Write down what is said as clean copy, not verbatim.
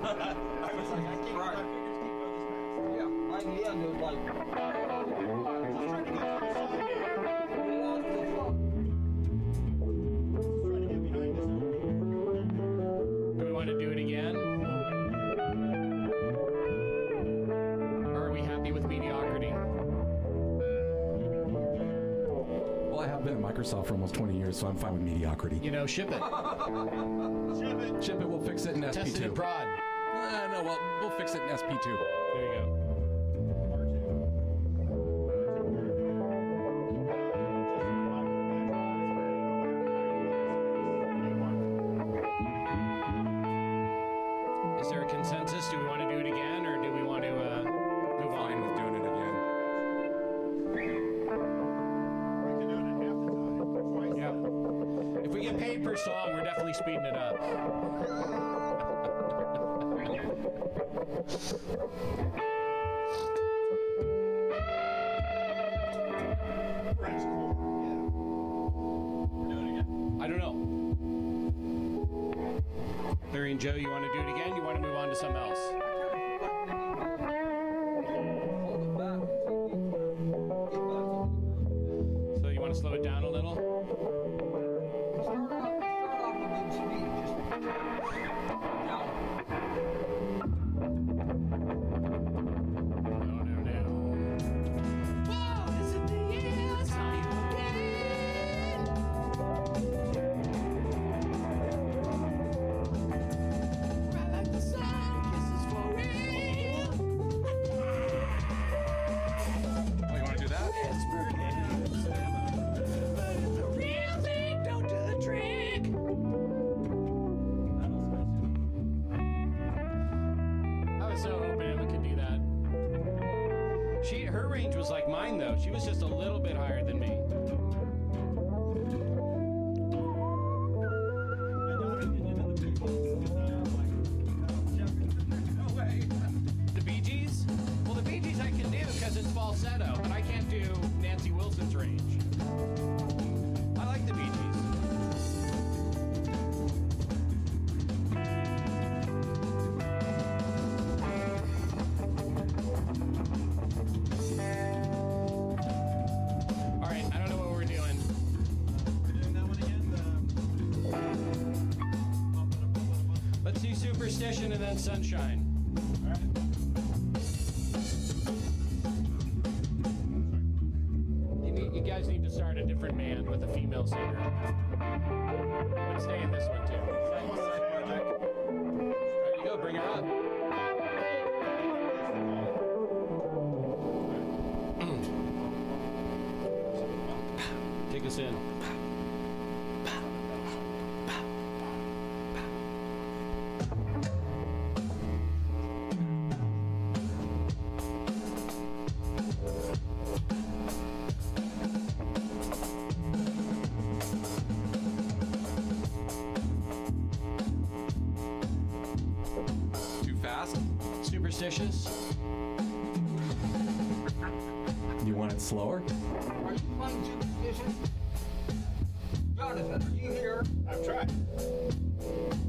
I was like, I can't Right. my fingers keep going this fast. Yeah, right in the end, it was like, Just trying to get through the song here. we lost the fuck. Just trying to get behind this. Do we want to do it again? Or are we happy with mediocrity? Well, I have been at Microsoft for almost 20 years, so I'm fine with mediocrity. You know, ship it. Ship it. Ship it, we'll fix it in SP2. Test it in prod. No, we'll fix it in SP2. There you go. Is there a consensus? Do we want to do it again, or do we want to move Fine on? with doing it again. We can do it in half the time. Twice. Yeah. If we get paid per song, we're definitely speeding it up. That's cool. Yeah. We're doing it again. I don't know. Larry and Joe, you want to do it again? You want to move on to something else? Hold it back until we get back to So you want to slow it down a little? the start off with good speed, just down. No. Whoa, this is the year, saw you again. Right like the sun, kisses for real. Oh, you want to do that? The real thing, don't do the trick. I was so hoping Emma could do that. Her range was like mine though. She was just a little bit higher than me. I know it into the Beatles, and I'm like, no way. The Bee Gees? Well, the Bee Gees I can do because it's falsetto, but I can't do Nancy Wilson's range. I like the Bee Gees. All right, I don't know what we're doing. We're doing that one again. Bump it up. Let's do Superstition and then Sunshine. All right. You guys need to start a different band with a female singer. But stay in this one too. Side project. There you go, bring her up. Take us in. Too fast? Superstitious. You want it slower? Are you playing superstition? Jonathan, are you here? I've tried.